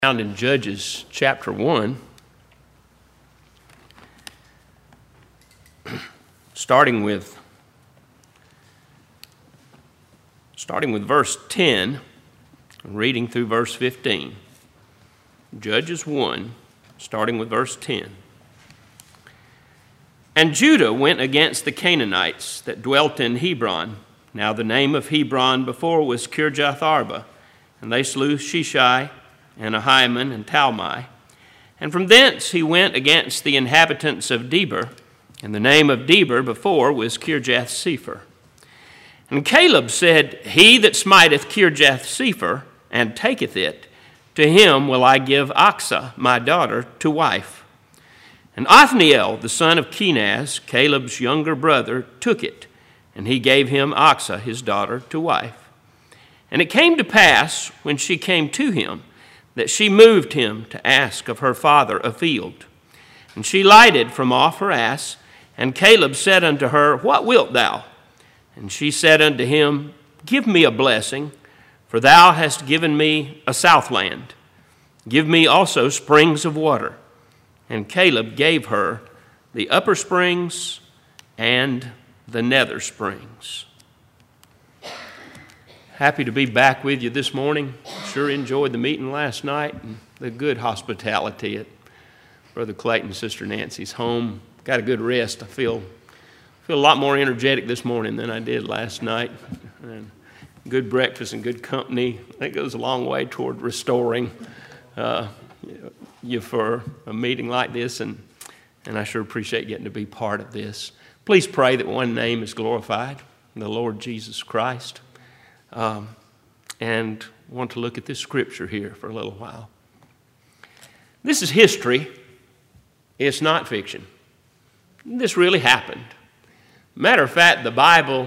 Found in Judges chapter 1, starting with verse 10, reading through verse 15. Judges 1, starting with verse 10. And Judah went against the Canaanites that dwelt in Hebron. Now the name of Hebron before was Kirjath-arba, and they slew Sheshai, and Ahiman, and Talmai. And from thence he went against the inhabitants of Debir, and the name of Debir before was Kirjath-sepher. And Caleb said, He that smiteth Kirjath-sepher, and taketh it, to him will I give Achsah, my daughter, to wife. And Othniel, the son of Kenaz, Caleb's younger brother, took it, and he gave him Achsah, his daughter, to wife. And it came to pass, when she came to him, that she moved him to ask of her father a field. And she lighted from off her ass, and Caleb said unto her, What wilt thou? And she said unto him, Give me a blessing, for thou hast given me a southland. Give me also springs of water. And Caleb gave her the upper springs and the nether springs. Happy to be back with you this morning. Sure enjoyed the meeting last night and the good hospitality at Brother Clayton and Sister Nancy's home. Got a good rest. I feel a lot more energetic this morning than I did last night. And good breakfast and good company, that goes a long way toward restoring you for a meeting like this. And I sure appreciate getting to be part of this. Please pray that one name is glorified, the Lord Jesus Christ. And want to look at this scripture here for a little while. This is history. It's not fiction. This really happened. Matter of fact, the Bible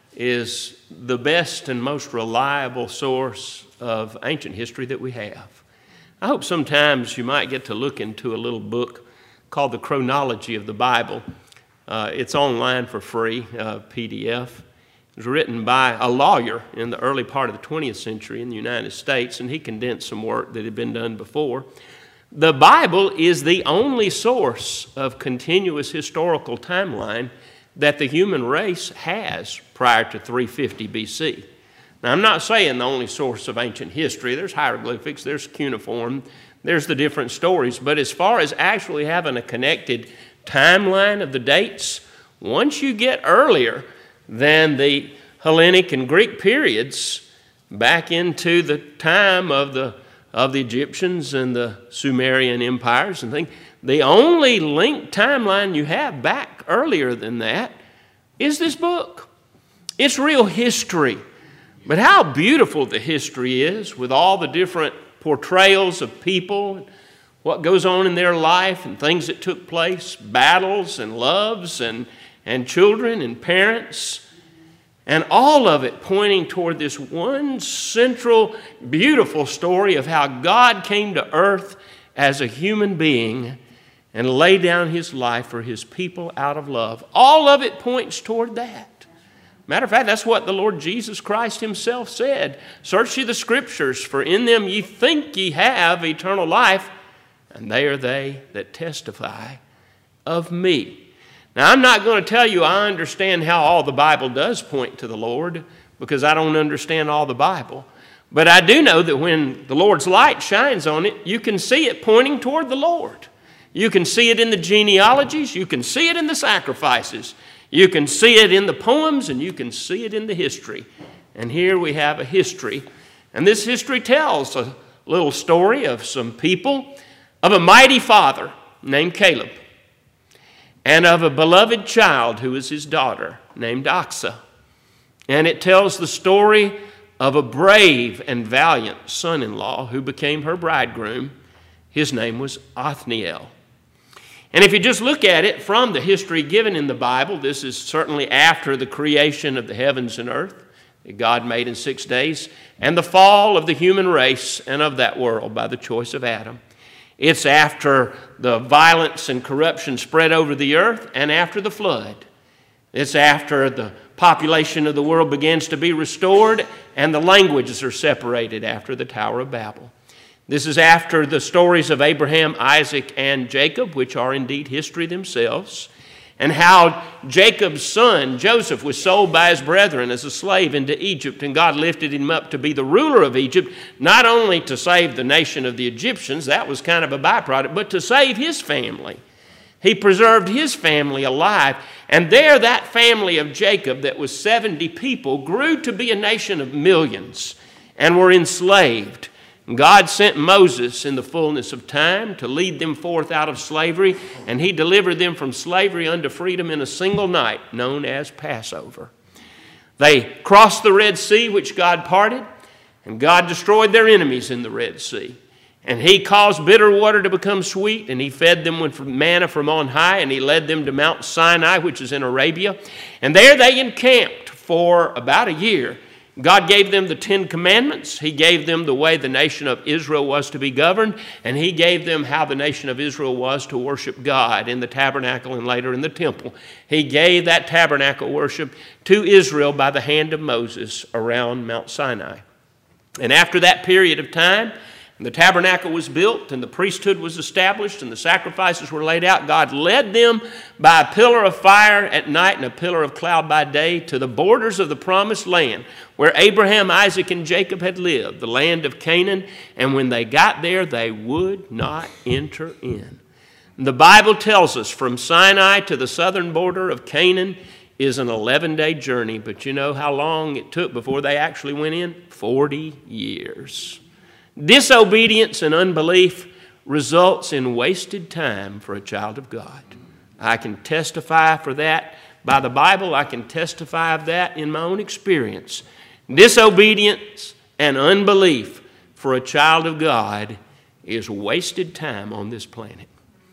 is the best and most reliable source of ancient history that we have. I hope sometimes you might get to look into a little book called The Chronology of the Bible. It's online for free, PDF. It was written by a lawyer in the early part of the 20th century in the United States, and he condensed some work that had been done before. The Bible is the only source of continuous historical timeline that the human race has prior to 350 BC. Now, I'm not saying the only source of ancient history. There's hieroglyphics, there's cuneiform, there's the different stories. But as far as actually having a connected timeline of the dates, once you get earlier than the Hellenic and Greek periods, back into the time of the Egyptians and the Sumerian empires and things, the only linked timeline you have back earlier than that is this book. It's real history. But how beautiful the history is with all the different portrayals of people, what goes on in their life and things that took place, battles and loves and children and parents, and all of it pointing toward this one central, beautiful story of how God came to earth as a human being and laid down his life for his people out of love. All of it points toward that. Matter of fact, that's what the Lord Jesus Christ himself said. Search ye the scriptures, for in them ye think ye have eternal life, and they are they that testify of me. Now, I'm not going to tell you I understand how all the Bible does point to the Lord, because I don't understand all the Bible. But I do know that when the Lord's light shines on it, you can see it pointing toward the Lord. You can see it in the genealogies. You can see it in the sacrifices. You can see it in the poems, and you can see it in the history. And here we have a history. And this history tells a little story of some people, of a mighty father named Caleb, and of a beloved child who is his daughter named Achsah. And it tells the story of a brave and valiant son-in-law who became her bridegroom. His name was Othniel. And if you just look at it from the history given in the Bible, this is certainly after the creation of the heavens and earth that God made in 6 days, and the fall of the human race and of that world by the choice of Adam. It's after the violence and corruption spread over the earth and after the flood. It's after the population of the world begins to be restored and the languages are separated after the Tower of Babel. This is after the stories of Abraham, Isaac, and Jacob, which are indeed history themselves, and how Jacob's son, Joseph, was sold by his brethren as a slave into Egypt, and God lifted him up to be the ruler of Egypt, not only to save the nation of the Egyptians, that was kind of a byproduct, but to save his family. He preserved his family alive, and there that family of Jacob that was 70 people grew to be a nation of millions and were enslaved. God sent Moses in the fullness of time to lead them forth out of slavery, and he delivered them from slavery unto freedom in a single night, known as Passover. They crossed the Red Sea, which God parted, and God destroyed their enemies in the Red Sea. And he caused bitter water to become sweet, and he fed them with manna from on high, and he led them to Mount Sinai, which is in Arabia. And there they encamped for about a year. God gave them the 10 Commandments. He gave them the way the nation of Israel was to be governed, and he gave them how the nation of Israel was to worship God in the tabernacle and later in the temple. He gave that tabernacle worship to Israel by the hand of Moses around Mount Sinai. And after that period of time, the tabernacle was built and the priesthood was established and the sacrifices were laid out. God led them by a pillar of fire at night and a pillar of cloud by day to the borders of the promised land where Abraham, Isaac, and Jacob had lived, the land of Canaan. And when they got there, they would not enter in. The Bible tells us from Sinai to the southern border of Canaan is an 11-day journey. But you know how long it took before they actually went in? 40 years. Disobedience and unbelief results in wasted time for a child of God. I can testify for that by the Bible. I can testify of that in my own experience. Disobedience and unbelief for a child of God is wasted time on this planet.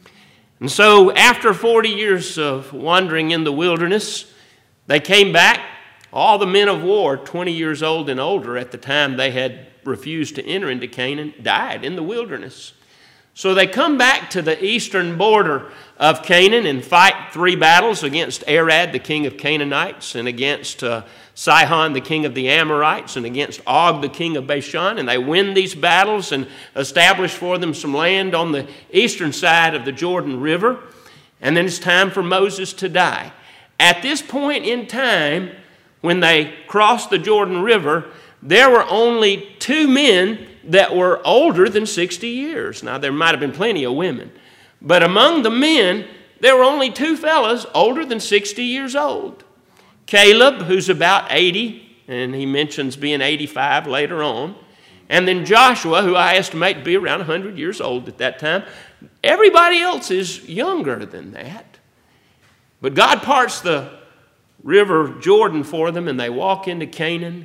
And so after 40 years of wandering in the wilderness, they came back. All the men of war, 20 years old and older at the time they had refused to enter into Canaan, died in the wilderness. So they come back to the eastern border of Canaan and fight 3 battles against Arad, the king of Canaanites, and against Sihon, the king of the Amorites, and against Og, the king of Bashan. And they win these battles and establish for them some land on the eastern side of the Jordan River. And then it's time for Moses to die. At this point in time, when they crossed the Jordan River, there were only 2 men that were older than 60 years. Now, there might have been plenty of women. But among the men, there were only 2 fellas older than 60 years old. Caleb, who's about 80, and he mentions being 85 later on. And then Joshua, who I estimate to be around 100 years old at that time. Everybody else is younger than that. But God parts the river Jordan for them, and they walk into Canaan.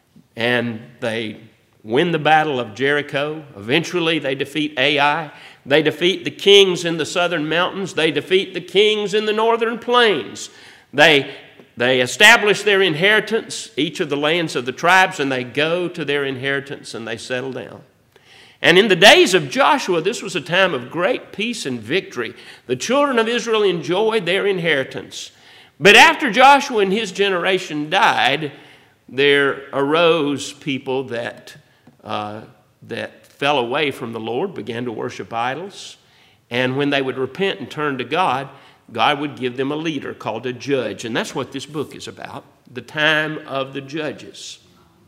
And they win the battle of Jericho. Eventually, they defeat Ai. They defeat the kings in the southern mountains. They defeat the kings in the northern plains. They establish their inheritance, each of the lands of the tribes, and they go to their inheritance and they settle down. And in the days of Joshua, this was a time of great peace and victory. The children of Israel enjoyed their inheritance. But after Joshua and his generation died, there arose people that fell away from the Lord, began to worship idols. And when they would repent and turn to God, God would give them a leader called a judge. And that's what this book is about, the time of the judges.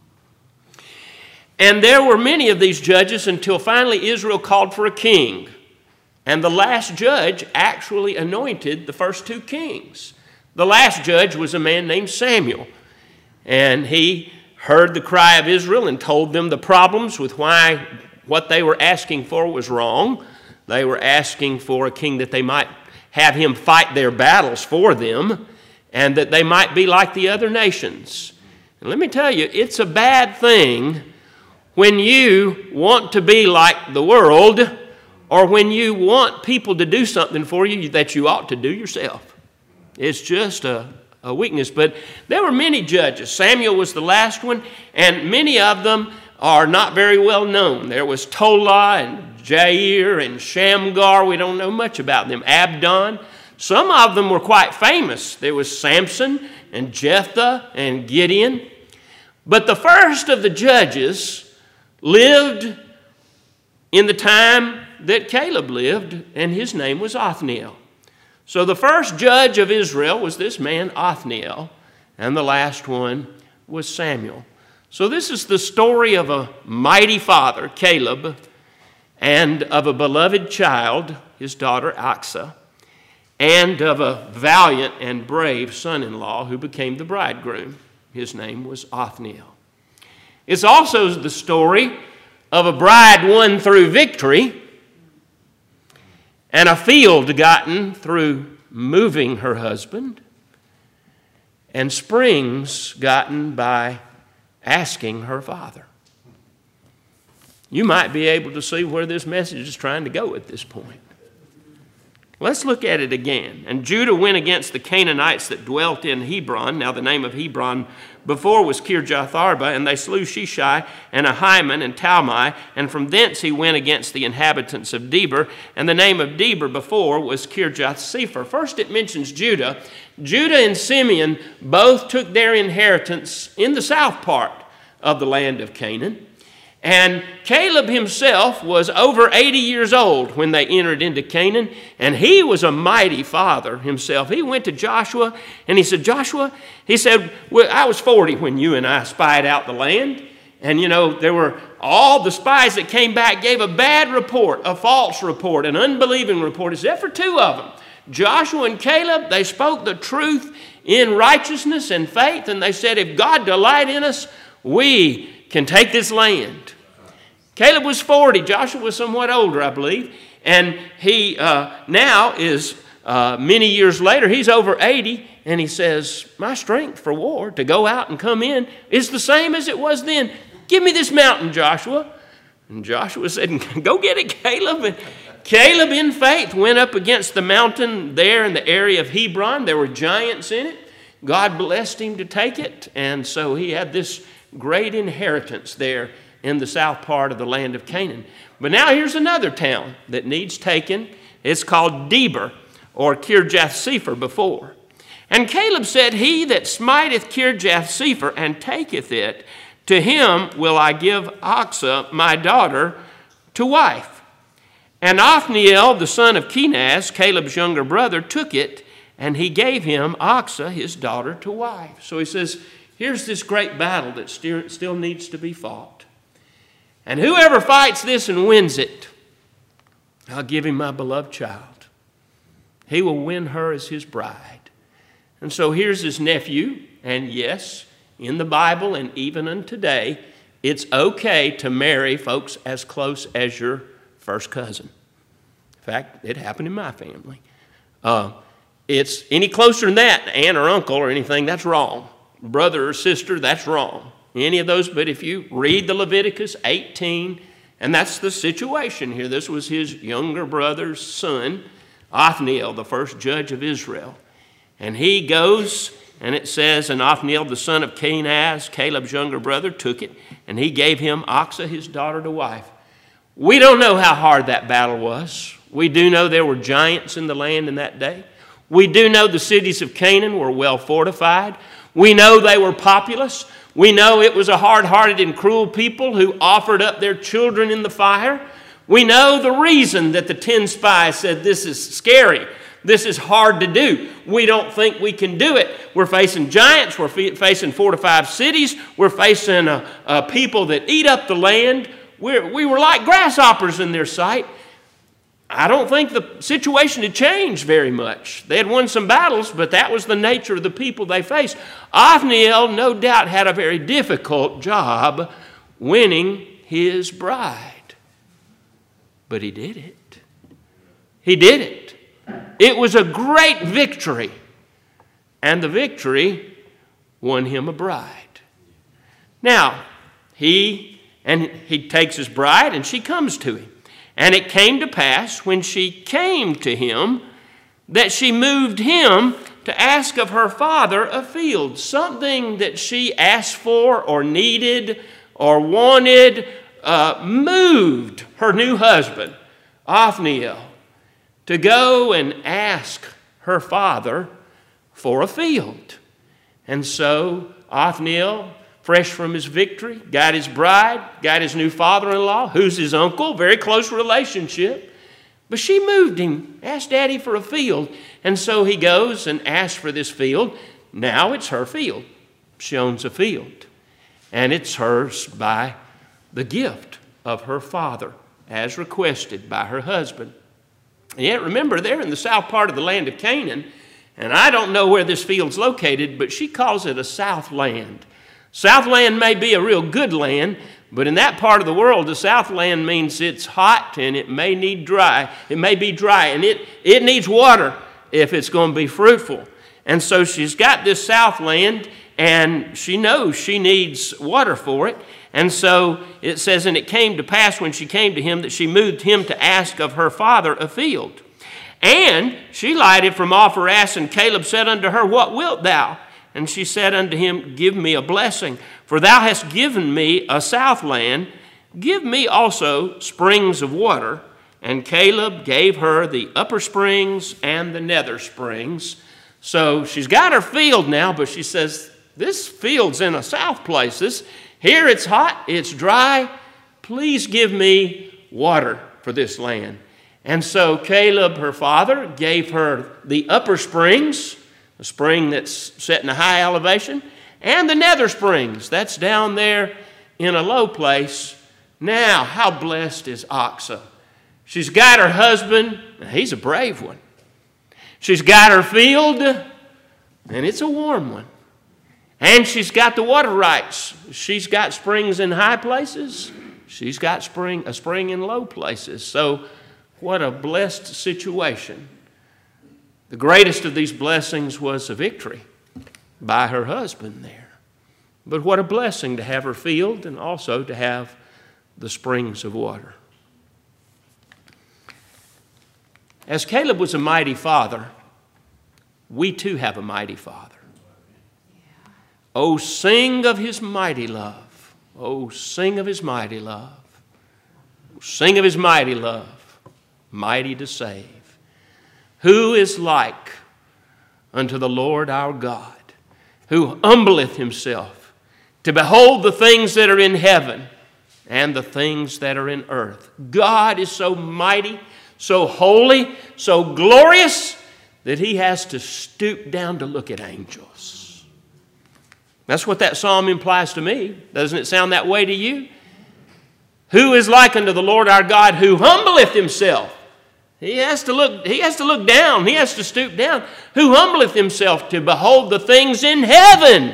And there were many of these judges until finally Israel called for a king. And the last judge actually anointed the first 2 kings. The last judge was a man named Samuel. And he heard the cry of Israel and told them the problems with why what they were asking for was wrong. They were asking for a king that they might have him fight their battles for them and that they might be like the other nations. And let me tell you, it's a bad thing when you want to be like the world or when you want people to do something for you that you ought to do yourself. It's just a weakness. But there were many judges. Samuel was the last one, and many of them are not very well known. There was Tola and Jair and Shamgar. We don't know much about them. Abdon. Some of them were quite famous. There was Samson and Jephthah and Gideon. But the first of the judges lived in the time that Caleb lived, and his name was Othniel. So the first judge of Israel was this man Othniel, and the last one was Samuel. So this is the story of a mighty father, Caleb, and of a beloved child, his daughter Achsah, and of a valiant and brave son-in-law who became the bridegroom. His name was Othniel. It's also the story of a bride won through victory and a field gotten through moving her husband, and springs gotten by asking her father. You might be able to see where this message is trying to go at this point. Let's look at it again. And Judah went against the Canaanites that dwelt in Hebron. Now the name of Hebron before was Kirjath-arba, and they slew Sheshai and Ahiman and Talmai, and from thence he went against the inhabitants of Debir, and the name of Debir before was Kirjath-sepher. First it mentions Judah. Judah and Simeon both took their inheritance in the south part of the land of Canaan. And Caleb himself was over 80 years old when they entered into Canaan, and he was a mighty father himself. He went to Joshua, and he said, Joshua, he said, well, I was 40 when you and I spied out the land. And, you know, there were all the spies that came back gave a bad report, a false report, an unbelieving report, except for two of them. Joshua and Caleb, they spoke the truth in righteousness and faith, and they said, if God delight in us, we can take this land. Caleb was 40. Joshua was somewhat older, I believe. And he now is, many years later, he's over 80. And he says, my strength for war, to go out and come in, is the same as it was then. Give me this mountain, Joshua. And Joshua said, go get it, Caleb. And Caleb, in faith, went up against the mountain there in the area of Hebron. There were giants in it. God blessed him to take it. And so he had this great inheritance there in the south part of the land of Canaan. But now here's another town that needs taken. It's called Debir, or Kirjath-sepher before. And Caleb said, he that smiteth Kirjath-sepher and taketh it, to him will I give Achsah my daughter to wife. And Othniel, the son of Kenaz, Caleb's younger brother, took it, and he gave him Achsah his daughter to wife. So he says, here's this great battle that still needs to be fought. And whoever fights this and wins it, I'll give him my beloved child. He will win her as his bride. And so here's his nephew. And yes, in the Bible and even in today, it's okay to marry folks as close as your first cousin. In fact, it happened in my family. It's any closer than that, aunt or uncle or anything, that's wrong. Brother or sister, that's wrong. Any of those, but if you read the Leviticus 18, and that's the situation here. This was his younger brother's son, Othniel, the first judge of Israel. And he goes, and it says, and Othniel, the son of Kenaz, Caleb's younger brother, took it, and he gave him Achsah, his daughter, to wife. We don't know how hard that battle was. We do know there were giants in the land in that day. We do know the cities of Canaan were well fortified. We know they were populous. We know it was a hard-hearted and cruel people who offered up their children in the fire. We know the reason that the 10 spies said, this is scary. This is hard to do. We don't think we can do it. We're facing giants. We're facing 4 to 5 cities. We're facing people that eat up the land. We were like grasshoppers in their sight. I don't think the situation had changed very much. They had won some battles, but that was the nature of the people they faced. Othniel, no doubt, had a very difficult job winning his bride. But he did it. He did it. It was a great victory. And the victory won him a bride. Now, he takes his bride, and she comes to him. And it came to pass, when she came to him, that she moved him to ask of her father a field, something that she asked for or needed or wanted, moved her new husband, Othniel, to go and ask her father for a field. And so Othniel fresh from his victory, got his bride, got his new father-in-law, who's his uncle, very close relationship. But she moved him, asked Daddy for a field. And so he goes and asks for this field. Now it's her field. She owns a field. And it's hers by the gift of her father, as requested by her husband. And yet, remember, they're in the south part of the land of Canaan. And I don't know where this field's located, but she calls it a southland. Southland may be a real good land, but in that part of the world, the southland means it's hot and it may need dry. It may be dry, and it needs water if it's going to be fruitful. And so she's got this southland, and she knows she needs water for it. And so it says, and it came to pass when she came to him that she moved him to ask of her father a field. And she lighted from off her ass, and Caleb said unto her, What wilt thou? And she said unto him, Give me a blessing, for thou hast given me a southland. Give me also springs of water. And Caleb gave her the upper springs and the nether springs. So she's got her field now, but she says, this field's in a south place. Here it's hot, it's dry. Please give me water for this land. And so Caleb, her father, gave her the upper springs, a spring that's set in a high elevation, and the nether springs, that's down there in a low place. Now, how blessed is Oxa? She's got her husband, he's a brave one. She's got her field, and it's a warm one. And she's got the water rights. She's got springs in high places. She's got a spring in low places. So what a blessed situation. The greatest of these blessings was a victory by her husband there. But what a blessing to have her field and also to have the springs of water. As Caleb was a mighty father, we too have a mighty father. Oh, sing of his mighty love. Oh, sing of his mighty love. Sing of his mighty love, mighty to save. Who is like unto the Lord our God, who humbleth himself to behold the things that are in heaven and the things that are in earth. God is so mighty, so holy, so glorious that he has to stoop down to look at angels. That's what that psalm implies to me. Doesn't it sound that way to you? Who is like unto the Lord our God, who humbleth himself? He has to look down. He has to stoop down. Who humbleth himself to behold the things in heaven.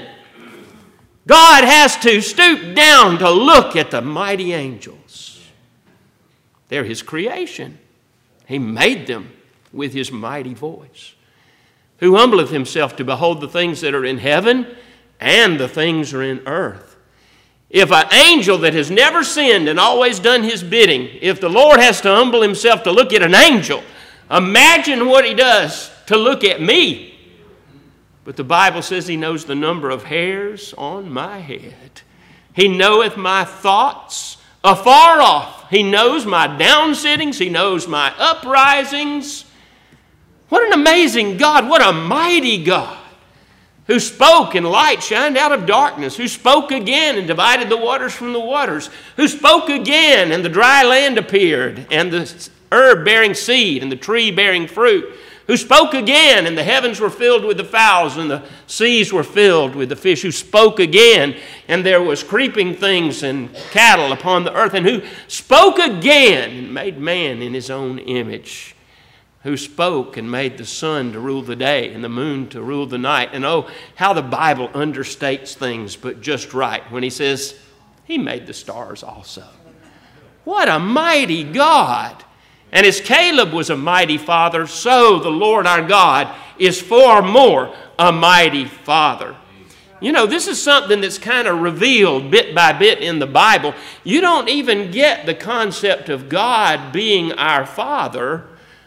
God has to stoop down to look at the mighty angels. They're his creation. He made them with his mighty voice. Who humbleth himself to behold the things that are in heaven and the things are in earth. If an angel that has never sinned and always done his bidding, if the Lord has to humble himself to look at an angel, imagine what he does to look at me. But the Bible says he knows the number of hairs on my head. He knoweth my thoughts afar off. He knows my downsittings. He knows my uprisings. What an amazing God. What a mighty God. Who spoke and light shined out of darkness, who spoke again and divided the waters from the waters, who spoke again and the dry land appeared, and the herb bearing seed and the tree bearing fruit, who spoke again and the heavens were filled with the fowls and the seas were filled with the fish, who spoke again and there was creeping things and cattle upon the earth, and who spoke again and made man in his own image, who spoke and made the sun to rule the day and the moon to rule the night. And oh, how the Bible understates things, but just right, when he says, he made the stars also. What a mighty God. And as Caleb was a mighty father, so the Lord our God is far more a mighty father. You know, this is something that's kind of revealed bit by bit in the Bible. You don't even get the concept of God being our Father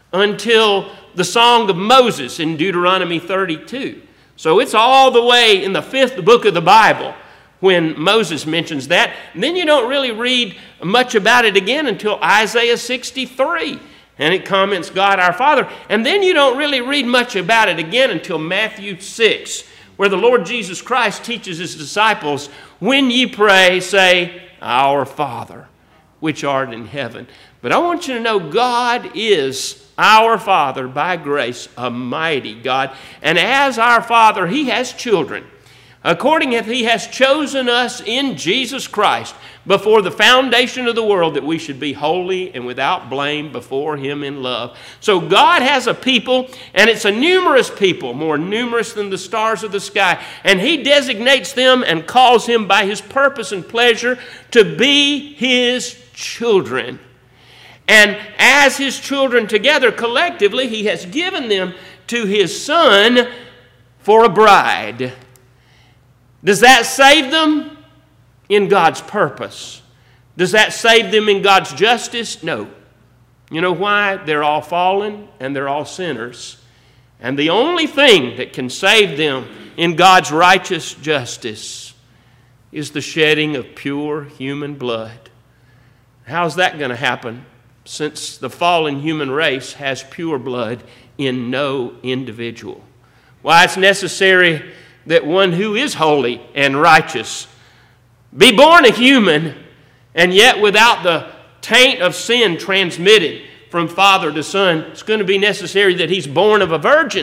until the Song of Moses in Deuteronomy 32. So it's all the way in the 5th book of the Bible when Moses mentions that. And then you don't really read much about it again until Isaiah 63. And it comments God our Father. And then you don't really read much about it again until Matthew 6, where the Lord Jesus Christ teaches his disciples when ye pray, say, Our Father, which art in heaven. But I want you to know God is our Father by grace, a mighty God. And as our Father, He has children. According as He has chosen us in Jesus Christ before the foundation of the world, that we should be holy and without blame before Him in love. So God has a people, and it's a numerous people, more numerous than the stars of the sky. And He designates them and calls them by His purpose and pleasure to be His children. And as His children together collectively, He has given them to His Son for a bride. Does that save them? In God's purpose. Does that save them in God's justice? No. You know why? They're all fallen and they're all sinners. And the only thing that can save them in God's righteous justice is the shedding of pure human blood. How's that going to happen, since the fallen human race has pure blood in no individual? Why, it's necessary that one who is holy and righteous be born a human, and yet without the taint of sin transmitted from father to son. It's going to be necessary that he's born of a virgin.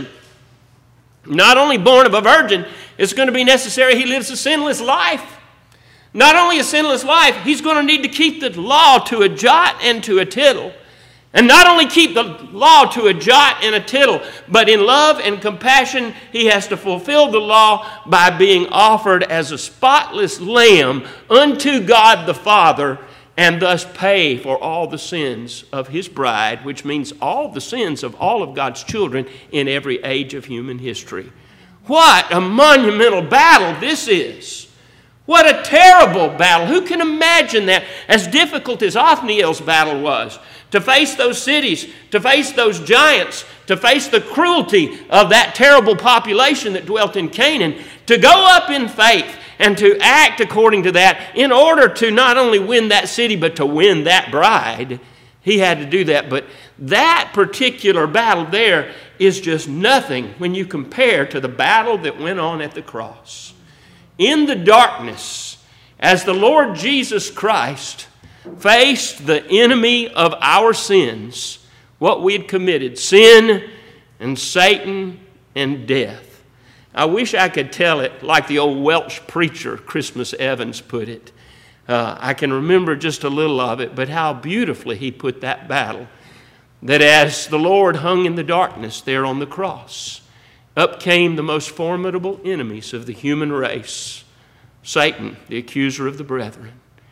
Not only born of a virgin, it's going to be necessary he lives a sinless life. Not only a sinless life, he's going to need to keep the law to a jot and to a tittle. And not only keep the law to a jot and a tittle, but in love and compassion, he has to fulfill the law by being offered as a spotless lamb unto God the Father, and thus pay for all the sins of His bride, which means all the sins of all of God's children in every age of human history. What a monumental battle this is. What a terrible battle. Who can imagine that? As difficult as Othniel's battle was, to face those cities, to face those giants, to face the cruelty of that terrible population that dwelt in Canaan, to go up in faith and to act according to that in order to not only win that city, but to win that bride. He had to do that. But that particular battle there is just nothing when you compare to the battle that went on at the cross. In the darkness, as the Lord Jesus Christ faced the enemy of our sins, what we had committed, sin and Satan and death. I wish I could tell it like the old Welsh preacher, Christmas Evans, put it. I can remember just a little of it, but how beautifully he put that battle. That as the Lord hung in the darkness there on the cross, up came the most formidable enemies of the human race, Satan, the accuser of the brethren,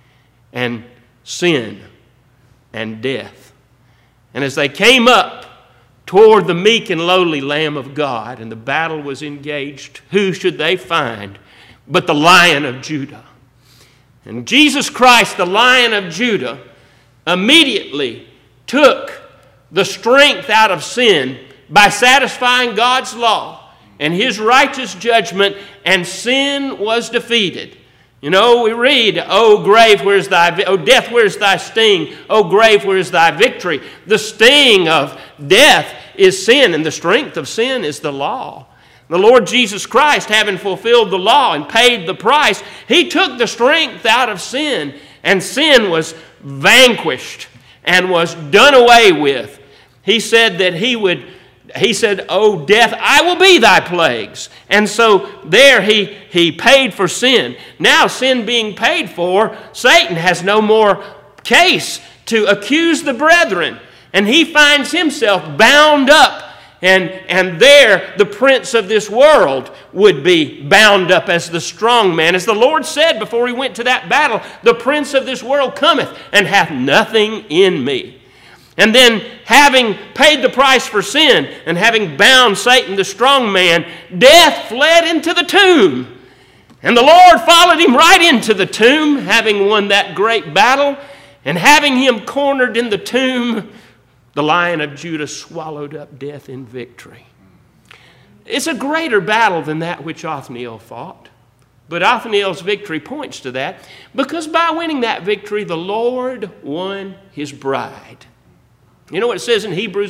and sin and death. And as they came up toward the meek and lowly Lamb of God, and the battle was engaged, who should they find but the Lion of Judah? And Jesus Christ, the Lion of Judah, immediately took the strength out of sin by satisfying God's law and His righteous judgment, and sin was defeated. You know, we read, O grave, where's thy, O death, where's thy sting? O grave, where's thy victory? The sting of death is sin, and the strength of sin is the law. The Lord Jesus Christ, having fulfilled the law and paid the price, He took the strength out of sin, and sin was vanquished and was done away with. He said that He said, O death, I will be thy plagues. And so there he paid for sin. Now sin being paid for, Satan has no more case to accuse the brethren. And he finds himself bound up. And there the prince of this world would be bound up as the strong man. As the Lord said before He went to that battle, the prince of this world cometh and hath nothing in me. And then, having paid the price for sin and having bound Satan, the strong man, death fled into the tomb. And the Lord followed him right into the tomb, having won that great battle. And having him cornered in the tomb, the Lion of Judah swallowed up death in victory. It's a greater battle than that which Othniel fought. But Othniel's victory points to that, because by winning that victory, the Lord won His bride. You know what it says in Hebrews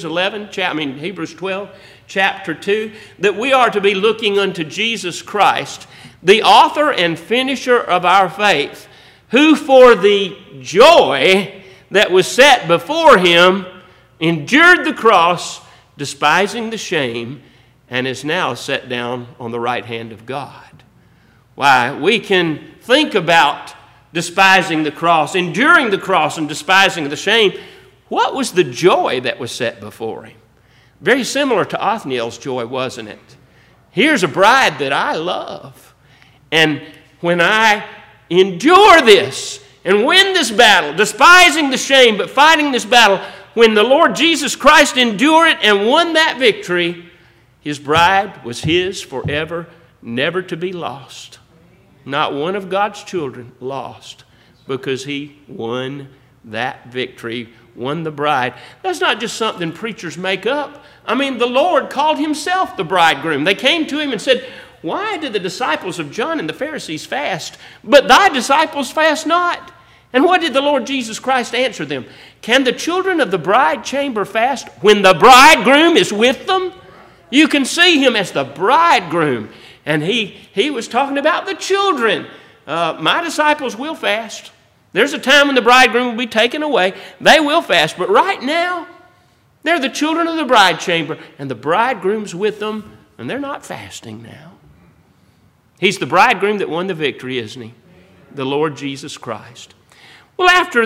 12, chapter 2? That we are to be looking unto Jesus Christ, the author and finisher of our faith, who for the joy that was set before him endured the cross, despising the shame, and is now set down on the right hand of God. Why, we can think about despising the cross, enduring the cross, and despising the shame. What was the joy that was set before him? Very similar to Othniel's joy, wasn't it? Here's a bride that I love. And when I endure this and win this battle, despising the shame, but fighting this battle, when the Lord Jesus Christ endured it and won that victory, his bride was his forever, never to be lost. Not one of God's children lost, because he won that victory, won the bride. That's not just something preachers make up. I mean, the Lord called himself the bridegroom. They came to him and said, "Why did the disciples of John and the Pharisees fast, but thy disciples fast not?" And what did the Lord Jesus Christ answer them? Can the children of the bride chamber fast when the bridegroom is with them? You can see him as the bridegroom. And he was talking about the children. My disciples will fast. There's a time when the bridegroom will be taken away. They will fast. But right now, they're the children of the bride chamber, and the bridegroom's with them, and they're not fasting now. He's the bridegroom that won the victory, isn't he? The Lord Jesus Christ. Well, after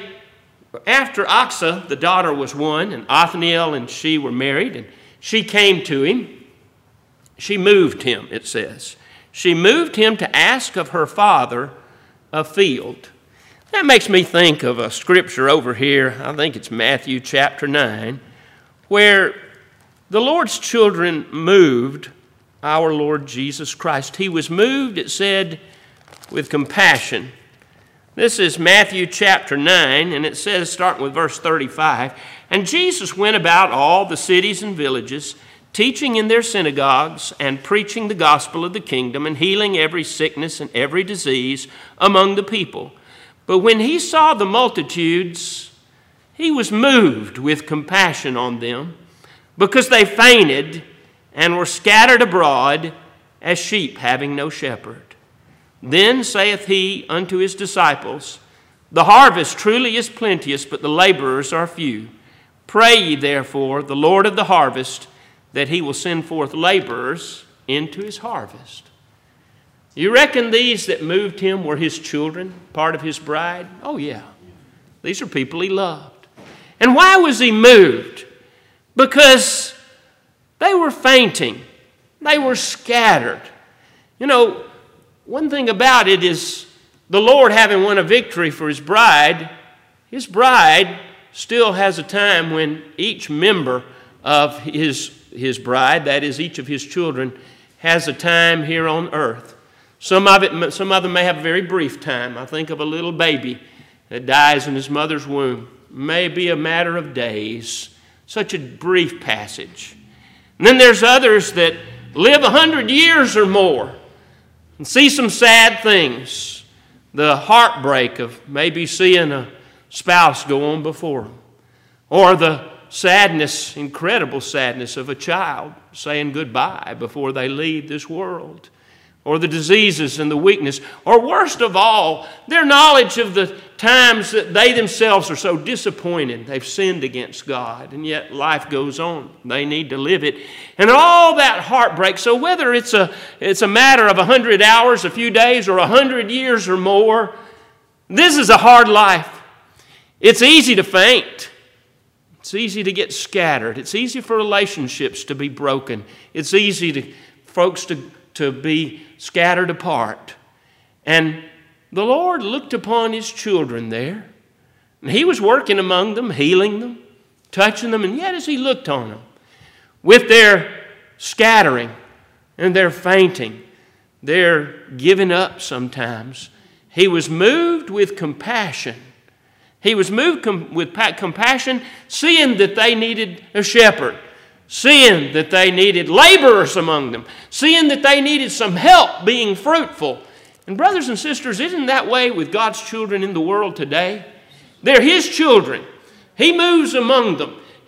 Achsah, the daughter, was won, and Othniel and she were married, and she came to him, she moved him, it says. She moved him to ask of her father a field. That makes me think of a scripture over here. I think it's Matthew chapter 9, where the Lord's children moved our Lord Jesus Christ. He was moved, it said, with compassion. This is Matthew chapter 9, and it says, starting with verse 35, "And Jesus went about all the cities and villages, teaching in their synagogues and preaching the gospel of the kingdom and healing every sickness and every disease among the people. But when he saw the multitudes, he was moved with compassion on them, because they fainted and were scattered abroad as sheep having no shepherd. Then saith he unto his disciples, The harvest truly is plenteous, but the laborers are few. Pray ye therefore the Lord of the harvest, that he will send forth laborers into his harvest." You reckon these that moved him were his children, part of his bride? Oh yeah. These are people he loved. And why was he moved? Because they were fainting. They were scattered. You know, one thing about it is the Lord having won a victory for his bride still has a time when each member of his bride, that is each of his children, has a time here on earth. Some of them may have a very brief time. I think of a little baby that dies in his mother's womb. May be a matter of days. Such a brief passage. And then there's others that live 100 years or more and see some sad things. The heartbreak of maybe seeing a spouse go on before them. Or the sadness, incredible sadness of a child saying goodbye before they leave this world. Or the diseases and the weakness. Or worst of all, their knowledge of the times that they themselves are so disappointed. They've sinned against God, and yet life goes on. They need to live it. And all that heartbreak. So whether it's a matter of 100 hours, a few days, or 100 years or more, this is a hard life. It's easy to faint. It's easy to get scattered. It's easy for relationships to be broken. It's easy to folks to be scattered apart. And the Lord looked upon his children there. And he was working among them, healing them, touching them. And yet as he looked on them, with their scattering and their fainting, their giving up sometimes, he was moved with compassion. He was moved with compassion, seeing that they needed a shepherd, seeing that they needed laborers among them, seeing that they needed some help being fruitful. And brothers and sisters, isn't that way with God's children in the world today? They're his children. He moves among them.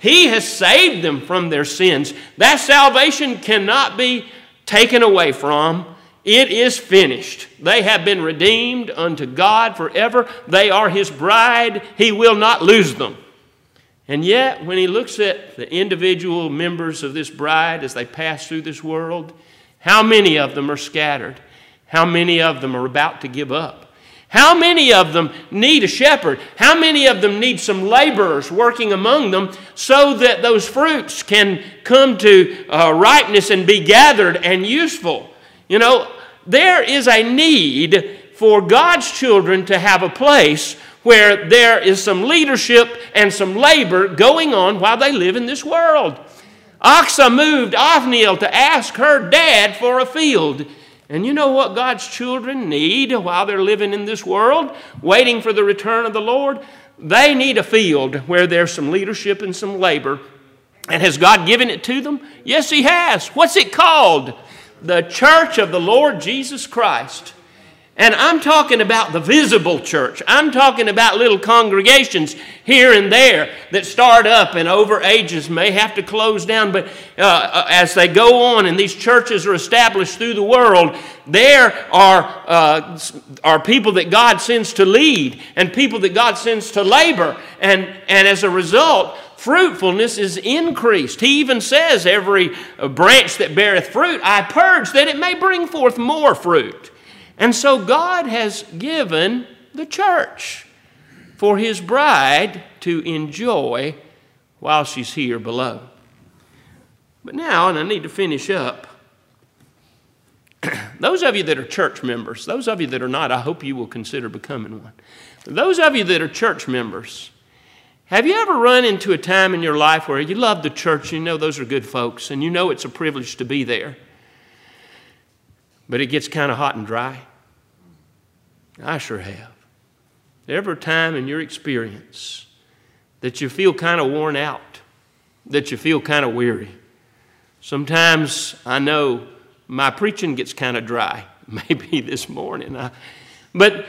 He has saved them from their sins. That salvation cannot be taken away from. It is finished. They have been redeemed unto God forever. They are His bride. He will not lose them. And yet, when He looks at the individual members of this bride as they pass through this world, how many of them are scattered? How many of them are about to give up? How many of them need a shepherd? How many of them need some laborers working among them so that those fruits can come to ripeness and be gathered and useful? You know, there is a need for God's children to have a place where there is some leadership and some labor going on while they live in this world. Achsah moved Othniel to ask her dad for a field. And you know what God's children need while they're living in this world, waiting for the return of the Lord? They need a field where there's some leadership and some labor. And has God given it to them? Yes, He has. What's it called? The Church of the Lord Jesus Christ. And I'm talking about the visible church. I'm talking about little congregations here and there that start up and over ages may have to close down. But as they go on and these churches are established through the world, there are people that God sends to lead and people that God sends to labor. And as a result, fruitfulness is increased. He even says, every branch that beareth fruit, I purge that it may bring forth more fruit. And so God has given the church for His bride to enjoy while she's here below. But now, and I need to finish up, those of you that are church members, those of you that are not, I hope you will consider becoming one. But those of you that are church members, have you ever run into a time in your life where you love the church, you know those are good folks, and you know it's a privilege to be there, but it gets kind of hot and dry? I sure have. Every time in your experience that you feel kind of worn out, that you feel kind of weary. Sometimes I know my preaching gets kind of dry, maybe this morning. But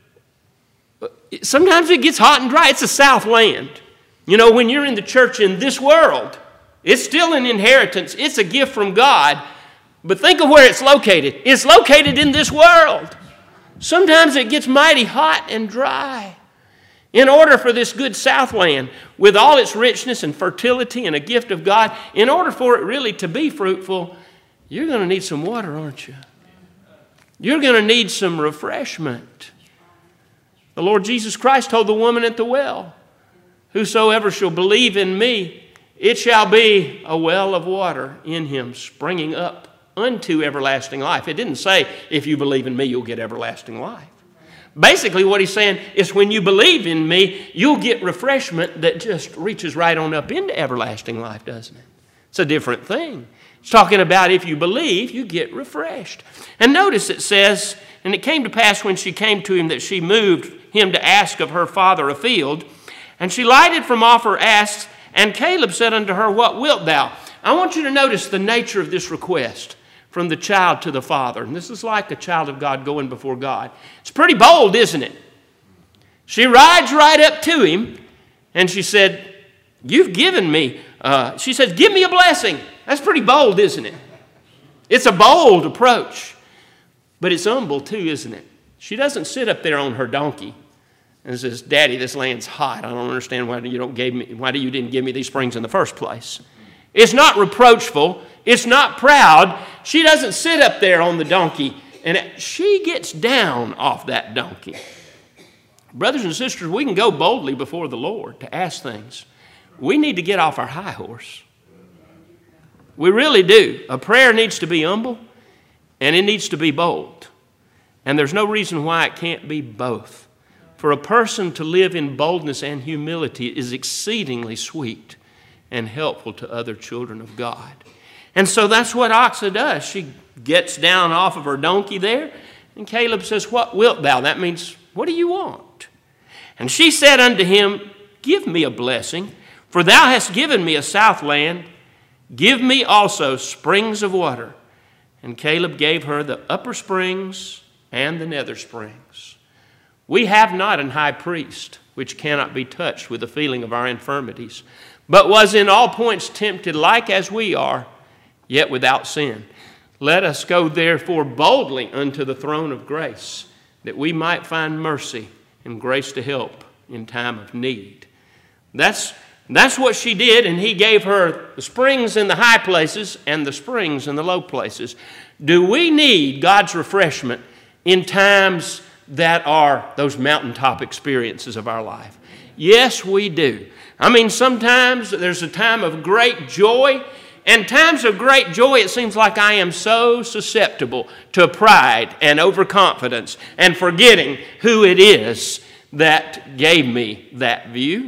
sometimes it gets hot and dry. It's a south land. You know, when you're in the church in this world, it's still an inheritance. It's a gift from God. But think of where it's located. It's located in this world. Sometimes it gets mighty hot and dry. In order for this good Southland, with all its richness and fertility and a gift of God, in order for it really to be fruitful, you're going to need some water, aren't you? You're going to need some refreshment. The Lord Jesus Christ told the woman at the well, whosoever shall believe in me, it shall be a well of water in him, springing up unto everlasting life. It didn't say, if you believe in me, you'll get everlasting life. Basically, what he's saying is when you believe in me, you'll get refreshment that just reaches right on up into everlasting life, doesn't it? It's a different thing. It's talking about if you believe, you get refreshed. And notice it says, and it came to pass when she came to him that she moved him to ask of her father a field. And she lighted from off her ass, and Caleb said unto her, what wilt thou? I want you to notice the nature of this request from the child to the father. And this is like a child of God going before God. It's pretty bold, isn't it? She rides right up to him, and she said, you've given me, she said, give me a blessing. That's pretty bold, isn't it? It's a bold approach. But it's humble too, isn't it? She doesn't sit up there on her donkey and says, Daddy, this land's hot. I don't understand why you didn't give me these springs in the first place. It's not reproachful. It's not proud. She doesn't sit up there on the donkey, and she gets down off that donkey. Brothers and sisters, we can go boldly before the Lord to ask things. We need to get off our high horse. We really do. A prayer needs to be humble, and it needs to be bold. And there's no reason why it can't be both. For a person to live in boldness and humility is exceedingly sweet and helpful to other children of God. And so that's what Achsah does. She gets down off of her donkey there, and Caleb says, what wilt thou? That means, what do you want? And she said unto him, give me a blessing, for thou hast given me a south land. Give me also springs of water. And Caleb gave her the upper springs and the nether springs. We have not an high priest which cannot be touched with the feeling of our infirmities, but was in all points tempted like as we are, yet without sin. Let us go therefore boldly unto the throne of grace, that we might find mercy and grace to help in time of need. That's what she did, and he gave her the springs in the high places and the springs in the low places. Do we need God's refreshment in times that are those mountaintop experiences of our life? Yes, we do. I mean, sometimes there's a time of great joy, and times of great joy, it seems like I am so susceptible to pride and overconfidence and forgetting who it is that gave me that view.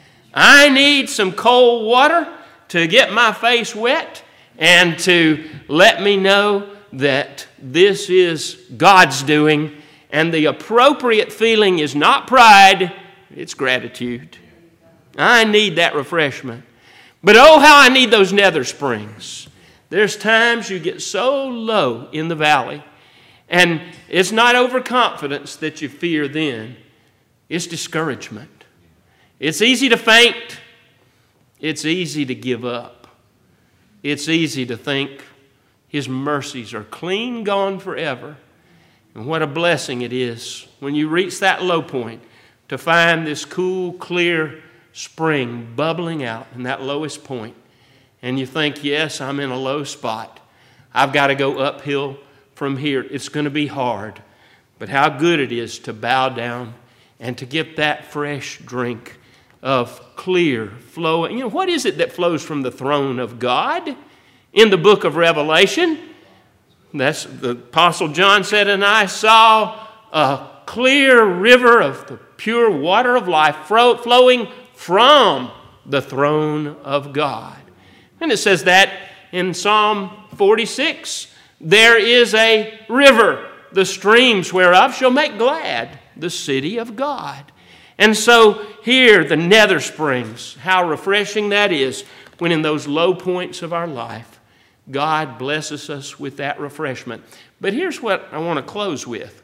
I need some cold water to get my face wet and to let me know that this is God's doing, and the appropriate feeling is not pride, it's gratitude. I need that refreshment. But oh, how I need those nether springs. There's times you get so low in the valley, and it's not overconfidence that you fear then. It's discouragement. It's easy to faint. It's easy to give up. It's easy to think His mercies are clean gone forever. And what a blessing it is when you reach that low point to find this cool, clear spring bubbling out in that lowest point. And you think, yes, I'm in a low spot. I've got to go uphill from here. It's going to be hard. But how good it is to bow down and to get that fresh drink of clear flowing. You know, what is it that flows from the throne of God in the book of Revelation? That's the Apostle John said, and I saw a clear river of the pure water of life flowing from the throne of God. And it says that in Psalm 46, there is a river, the streams whereof shall make glad the city of God. And so here, the nether springs, how refreshing that is when in those low points of our life, God blesses us with that refreshment. But here's what I want to close with.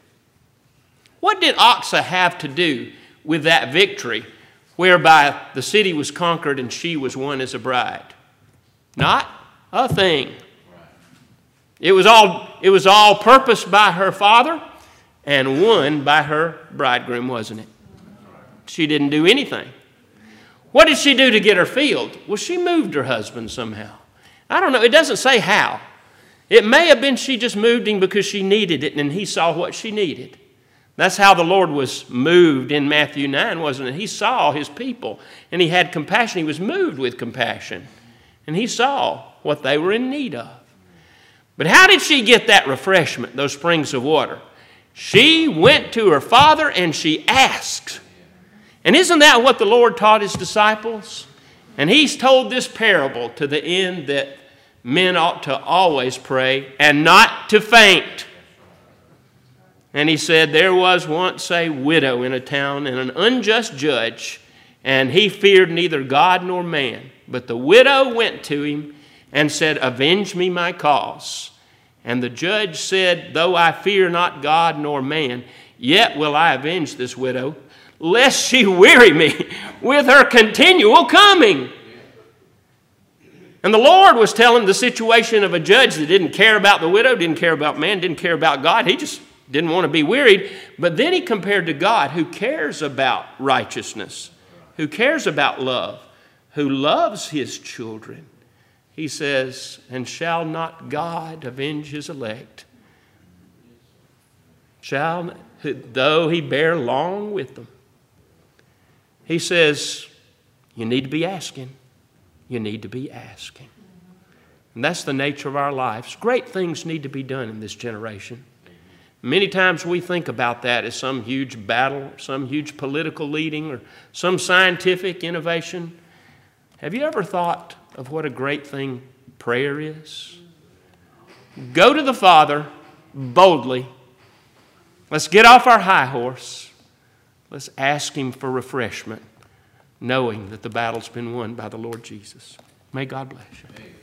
What did Achsah have to do with that victory whereby the city was conquered and she was won as a bride? Not a thing. It was all purposed by her father and won by her bridegroom, wasn't it? She didn't do anything. What did she do to get her field? Well, she moved her husband somehow. I don't know. It doesn't say how. It may have been she just moved him because she needed it and he saw what she needed. That's how the Lord was moved in Matthew 9, wasn't it? He saw his people and he had compassion. He was moved with compassion. And he saw what they were in need of. But how did she get that refreshment, those springs of water? She went to her father and she asked. And isn't that what the Lord taught his disciples? And he's told this parable to the end that men ought to always pray and not to faint. And he said, there was once a widow in a town and an unjust judge, and he feared neither God nor man. But the widow went to him and said, avenge me my cause. And the judge said, though I fear not God nor man, yet will I avenge this widow, lest she weary me with her continual coming. And the Lord was telling the situation of a judge that didn't care about the widow, didn't care about man, didn't care about God. He just didn't want to be wearied. But then he compared to God, who cares about righteousness, who cares about love, who loves his children. He says, and shall not God avenge his elect? Though he bear long with them. He says, you need to be asking. You need to be asking. And that's the nature of our lives. Great things need to be done in this generation. Many times we think about that as some huge battle, some huge political leading, or some scientific innovation. Have you ever thought of what a great thing prayer is? Go to the Father boldly. Let's get off our high horse. Let's ask Him for refreshment, knowing that the battle's been won by the Lord Jesus. May God bless you.